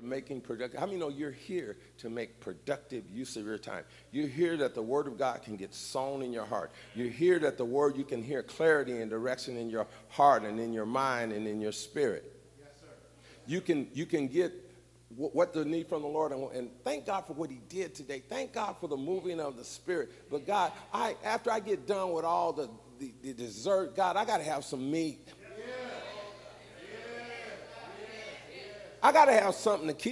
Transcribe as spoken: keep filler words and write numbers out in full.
making productive. How many know you're here to make productive use of your time? You're here that the word of God can get sown in your heart. You're here that the word, you can hear clarity and direction in your heart and in your mind and in your spirit. Yes, sir. You can, you can get what the need from the Lord, and, and thank God for what he did today. Thank God for the moving of the Spirit. But God, I after I get done with all the, the, the dessert, God, I got to have some meat. I got to have something to keep